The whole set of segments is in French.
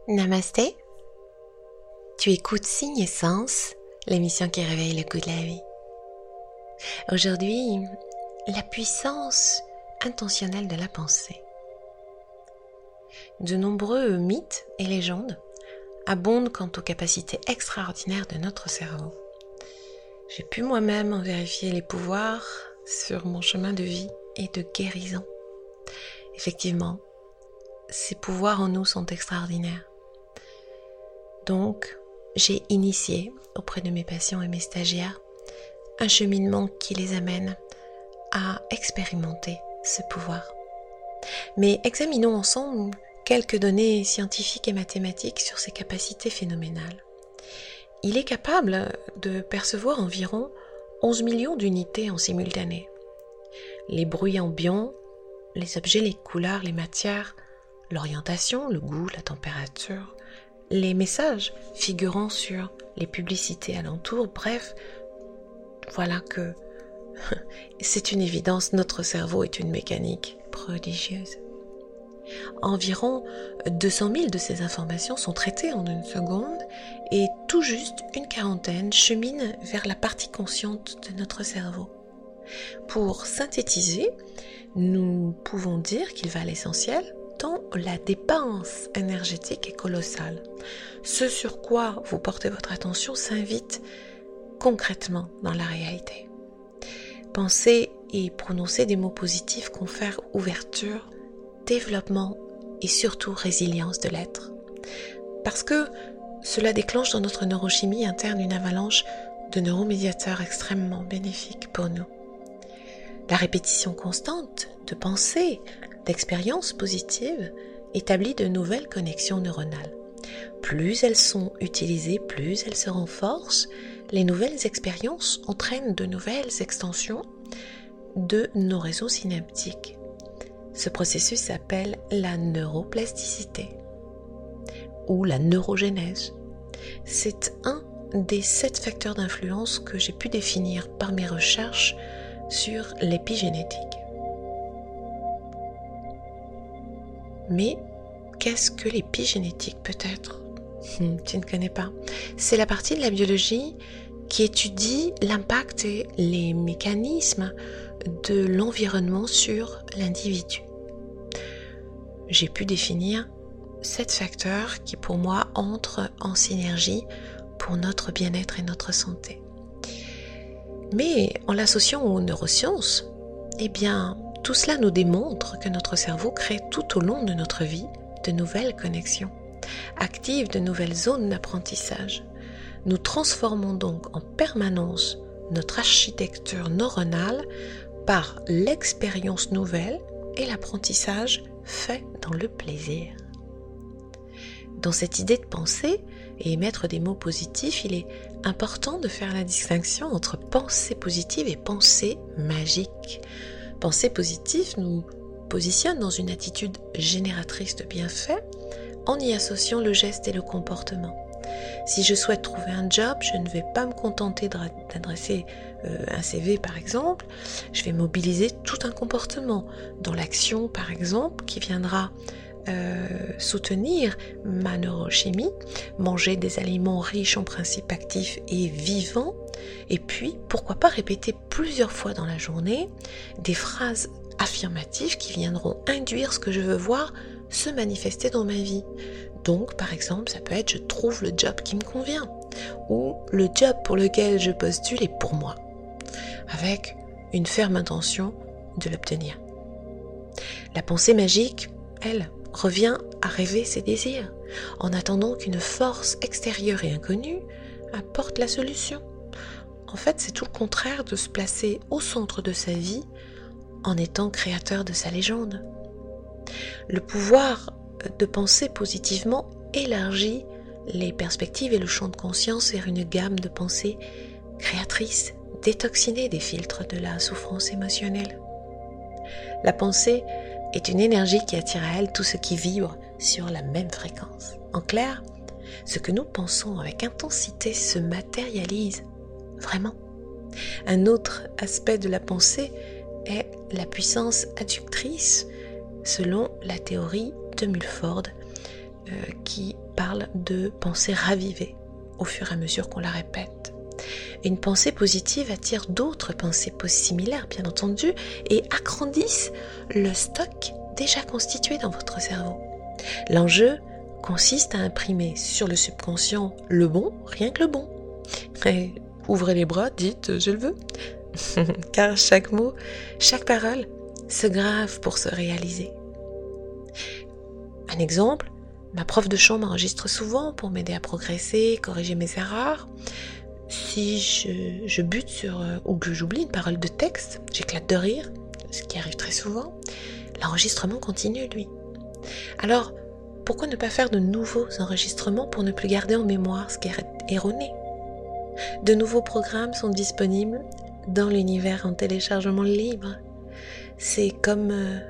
Namasté, tu écoutes Signe et Sens, l'émission qui réveille le goût de la vie. Aujourd'hui, la puissance intentionnelle de la pensée. De nombreux mythes et légendes abondent quant aux capacités extraordinaires de notre cerveau. J'ai pu moi-même en vérifier les pouvoirs sur mon chemin de vie et de guérison. Effectivement, ces pouvoirs en nous sont extraordinaires. Donc, j'ai initié auprès de mes patients et mes stagiaires un cheminement qui les amène à expérimenter ce pouvoir. Mais examinons ensemble quelques données scientifiques et mathématiques sur ces capacités phénoménales. Il est capable de percevoir environ 11 millions d'unités en simultané. Les bruits ambiants, les objets, les couleurs, les matières, l'orientation, le goût, la température, les messages figurant sur les publicités alentour, bref, voilà que c'est une évidence, notre cerveau est une mécanique prodigieuse. Environ 200 000 de ces informations sont traitées en une seconde et tout juste une quarantaine cheminent vers la partie consciente de notre cerveau. Pour synthétiser, nous pouvons dire qu'il va à l'essentiel tant la dépense énergétique est colossale. Ce sur quoi vous portez votre attention s'invite concrètement dans la réalité. Penser et prononcer des mots positifs confèrent ouverture, développement et surtout résilience de l'être. Parce que cela déclenche dans notre neurochimie interne une avalanche de neuromédiateurs extrêmement bénéfiques pour nous. La répétition constante de pensées, d'expériences positives établit de nouvelles connexions neuronales. Plus elles sont utilisées, plus elles se renforcent. Les nouvelles expériences entraînent de nouvelles extensions de nos réseaux synaptiques. Ce processus s'appelle la neuroplasticité ou la neurogénèse. C'est un des 7 facteurs d'influence que j'ai pu définir par mes recherches sur l'épigénétique. Mais qu'est-ce que l'épigénétique peut-être ? Tu ne connais pas. C'est la partie de la biologie qui étudie l'impact et les mécanismes de l'environnement sur l'individu. J'ai pu définir 7 facteurs qui pour moi entrent en synergie pour notre bien-être et notre santé. Mais en l'associant aux neurosciences, eh bien, tout cela nous démontre que notre cerveau crée tout au long de notre vie de nouvelles connexions, active de nouvelles zones d'apprentissage. Nous transformons donc en permanence notre architecture neuronale par l'expérience nouvelle et l'apprentissage fait dans le plaisir. Dans cette idée de penser et émettre des mots positifs, il est important de faire la distinction entre pensée positive et pensée magique. Pensée positive nous positionne dans une attitude génératrice de bienfaits en y associant le geste et le comportement. Si je souhaite trouver un job, je ne vais pas me contenter d'adresser un CV par exemple, je vais mobiliser tout un comportement dans l'action par exemple qui viendra soutenir ma neurochimie, manger des aliments riches en principes actifs et vivants, et puis pourquoi pas répéter plusieurs fois dans la journée des phrases affirmatives qui viendront induire ce que je veux voir se manifester dans ma vie. Donc par exemple ça peut être je trouve le job qui me convient ou le job pour lequel je postule est pour moi, avec une ferme intention de l'obtenir. La pensée magique, elle, revient à rêver ses désirs, en attendant qu'une force extérieure et inconnue apporte la solution. En fait, c'est tout le contraire de se placer au centre de sa vie en étant créateur de sa légende. Le pouvoir de penser positivement élargit les perspectives et le champ de conscience vers une gamme de pensées créatrices, détoxinées des filtres de la souffrance émotionnelle. La pensée est une énergie qui attire à elle tout ce qui vibre sur la même fréquence. En clair, ce que nous pensons avec intensité se matérialise vraiment. Un autre aspect de la pensée est la puissance adductrice, selon la théorie de Mulford, qui parle de pensée ravivée au fur et à mesure qu'on la répète. Une pensée positive attire d'autres pensées similaires, bien entendu, et agrandissent le stock déjà constitué dans votre cerveau. L'enjeu consiste à imprimer sur le subconscient le bon, rien que le bon. Et ouvrez les bras, dites « je le veux ». Car chaque mot, chaque parole se grave pour se réaliser. Un exemple, ma prof de chant m'enregistre souvent pour m'aider à progresser, corriger mes erreurs. Si je bute sur ou que j'oublie une parole de texte, j'éclate de rire, ce qui arrive très souvent, l'enregistrement continue, lui. Alors, pourquoi ne pas faire de nouveaux enregistrements pour ne plus garder en mémoire ce qui est erroné ? De nouveaux programmes sont disponibles dans l'univers en téléchargement libre. C'est comme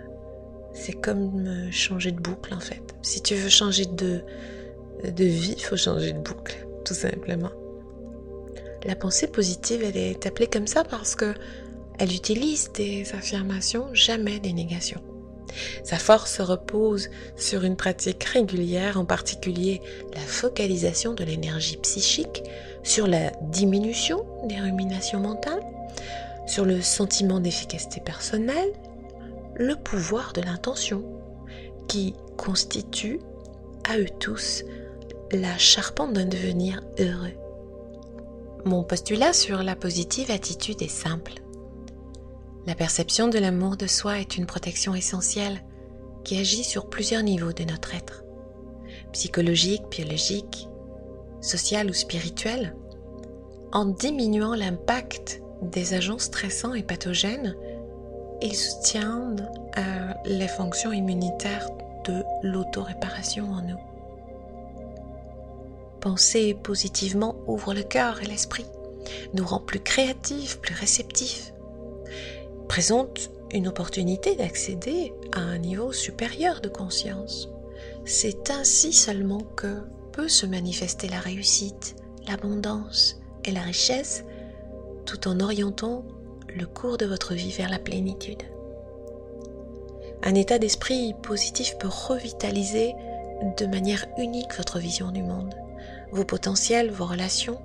changer de boucle en fait. Si tu veux changer de vie, il faut changer de boucle, tout simplement. La pensée positive, elle est appelée comme ça parce que elle utilise des affirmations, jamais des négations. Sa force repose sur une pratique régulière, en particulier la focalisation de l'énergie psychique sur la diminution des ruminations mentales, sur le sentiment d'efficacité personnelle, le pouvoir de l'intention, qui constitue à eux tous la charpente d'un devenir heureux. Mon postulat sur la positive attitude est simple. La perception de l'amour de soi est une protection essentielle qui agit sur plusieurs niveaux de notre être. Psychologique, biologique, social ou spirituel. En diminuant l'impact des agents stressants et pathogènes, ils soutiennent les fonctions immunitaires de l'autoréparation en nous. Penser positivement ouvre le cœur et l'esprit, nous rend plus créatifs, plus réceptifs, présente une opportunité d'accéder à un niveau supérieur de conscience. C'est ainsi seulement que peut se manifester la réussite, l'abondance et la richesse, tout en orientant le cours de votre vie vers la plénitude. Un état d'esprit positif peut revitaliser de manière unique votre vision du monde, vos potentiels, vos relations.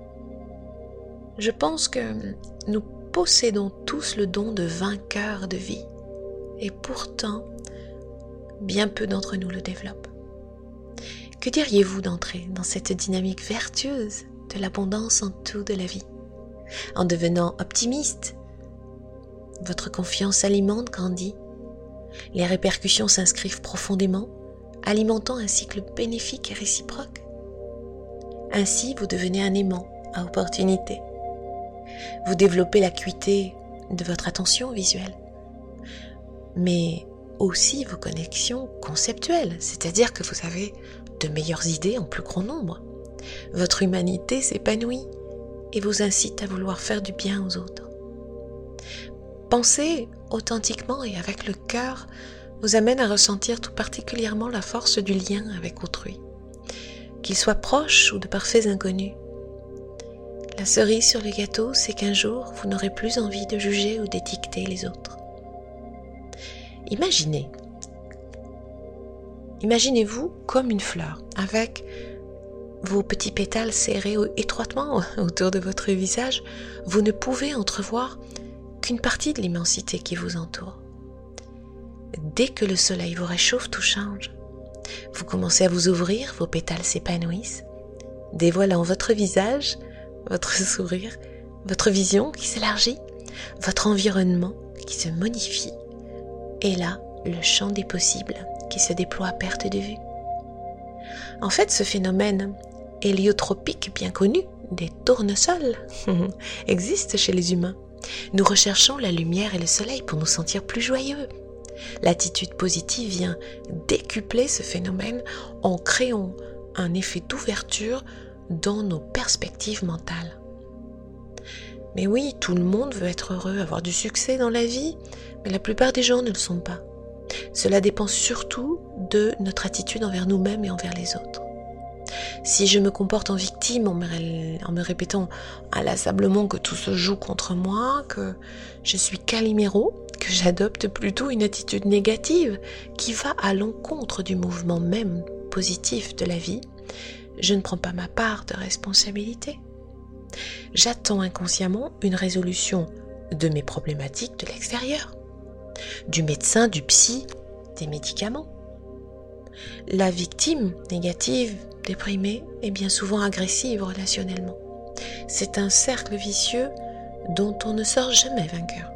Je pense que nous possédons tous le don de vainqueur de vie, et pourtant, bien peu d'entre nous le développent. Que diriez-vous d'entrer dans cette dynamique vertueuse de l'abondance en tout de la vie? En devenant optimiste, votre confiance alimente, grandit. Les répercussions s'inscrivent profondément, alimentant un cycle bénéfique et réciproque. Ainsi, vous devenez un aimant à opportunité. Vous développez l'acuité de votre attention visuelle, mais aussi vos connexions conceptuelles, c'est-à-dire que vous avez de meilleures idées en plus grand nombre. Votre humanité s'épanouit et vous incite à vouloir faire du bien aux autres. Penser authentiquement et avec le cœur vous amène à ressentir tout particulièrement la force du lien avec autrui, qu'il soit proche ou de parfaits inconnus. La cerise sur le gâteau, c'est qu'un jour, vous n'aurez plus envie de juger ou d'étiqueter les autres. Imaginez-vous comme une fleur, avec vos petits pétales serrés étroitement autour de votre visage. Vous ne pouvez entrevoir qu'une partie de l'immensité qui vous entoure. Dès que le soleil vous réchauffe, tout change. Vous commencez à vous ouvrir, vos pétales s'épanouissent, dévoilant votre visage, votre sourire, votre vision qui s'élargit, votre environnement qui se modifie, et là, le champ des possibles qui se déploie à perte de vue. En fait, ce phénomène héliotropique bien connu, des tournesols, existe chez les humains. Nous recherchons la lumière et le soleil pour nous sentir plus joyeux. L'attitude positive vient décupler ce phénomène en créant un effet d'ouverture dans nos perspectives mentales. Mais oui, tout le monde veut être heureux, avoir du succès dans la vie, mais la plupart des gens ne le sont pas. Cela dépend surtout de notre attitude envers nous-mêmes et envers les autres. Si je me comporte en victime en me répétant inlassablement que tout se joue contre moi, que je suis Calimero, que j'adopte plutôt une attitude négative qui va à l'encontre du mouvement même positif de la vie, je ne prends pas ma part de responsabilité. J'attends inconsciemment une résolution de mes problématiques de l'extérieur, du médecin, du psy, des médicaments. La victime négative, déprimée, est bien souvent agressive relationnellement. C'est un cercle vicieux dont on ne sort jamais vainqueur.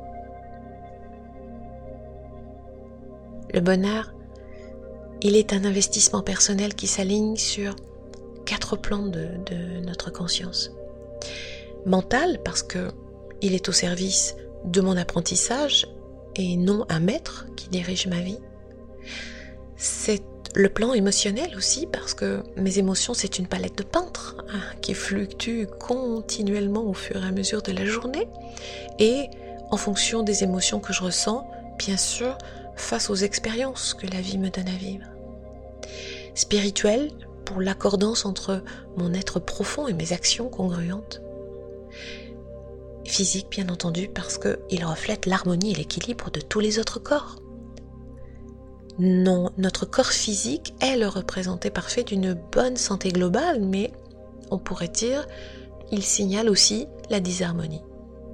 Le bonheur, il est un investissement personnel qui s'aligne sur 4 plans de notre conscience. Mental, parce que il est au service de mon apprentissage et non un maître qui dirige ma vie. C'est le plan émotionnel aussi, parce que mes émotions, c'est une palette de peintre qui fluctue continuellement au fur et à mesure de la journée et en fonction des émotions que je ressens, bien sûr, face aux expériences que la vie me donne à vivre. Spirituel, pour l'accordance entre mon être profond et mes actions congruentes. Physique, bien entendu, parce qu'il reflète l'harmonie et l'équilibre de tous les autres corps. Non, notre corps physique est le représenté parfait d'une bonne santé globale, mais on pourrait dire, il signale aussi la disharmonie.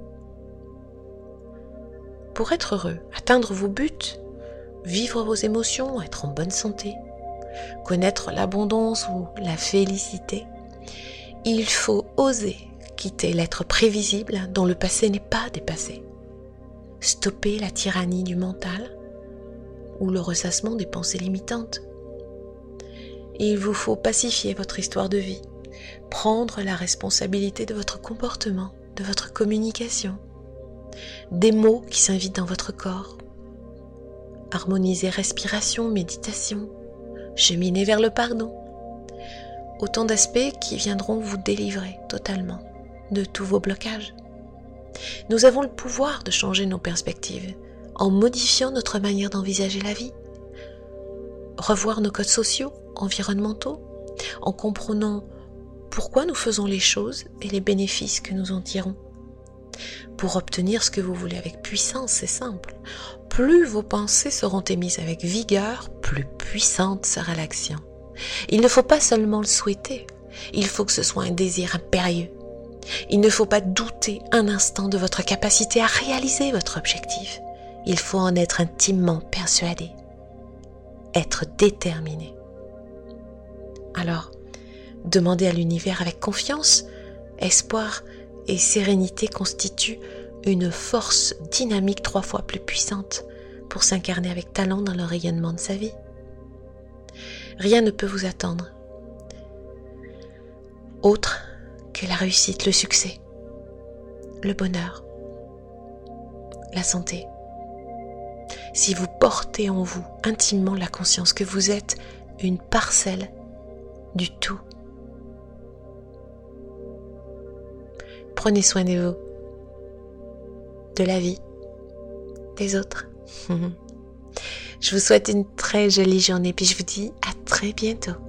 Pour être heureux, atteindre vos buts, vivre vos émotions, être en bonne santé, connaître l'abondance ou la félicité, il faut oser quitter l'être prévisible dont le passé n'est pas dépassé, stopper la tyrannie du mental ou le ressassement des pensées limitantes. Il vous faut pacifier votre histoire de vie, prendre la responsabilité de votre comportement, de votre communication, des mots qui s'invitent dans votre corps, harmoniser respiration, méditation, cheminer vers le pardon. Autant d'aspects qui viendront vous délivrer totalement de tous vos blocages. Nous avons le pouvoir de changer nos perspectives en modifiant notre manière d'envisager la vie, revoir nos codes sociaux, environnementaux, en comprenant pourquoi nous faisons les choses et les bénéfices que nous en tirons. Pour obtenir ce que vous voulez avec puissance, c'est simple. Plus vos pensées seront émises avec vigueur, plus puissante sera l'action. Il ne faut pas seulement le souhaiter, il faut que ce soit un désir impérieux. Il ne faut pas douter un instant de votre capacité à réaliser votre objectif. Il faut en être intimement persuadé, être déterminé. Alors, demandez à l'univers avec confiance, espoir et sérénité constituent une force dynamique 3 fois plus puissante pour s'incarner avec talent dans le rayonnement de sa vie. Rien ne peut vous attendre autre que la réussite, le succès, le bonheur, la santé. Si vous portez en vous intimement la conscience que vous êtes une parcelle du tout. Prenez soin de vous, de la vie, des autres. Je vous souhaite une très jolie journée, puis je vous dis à très bientôt.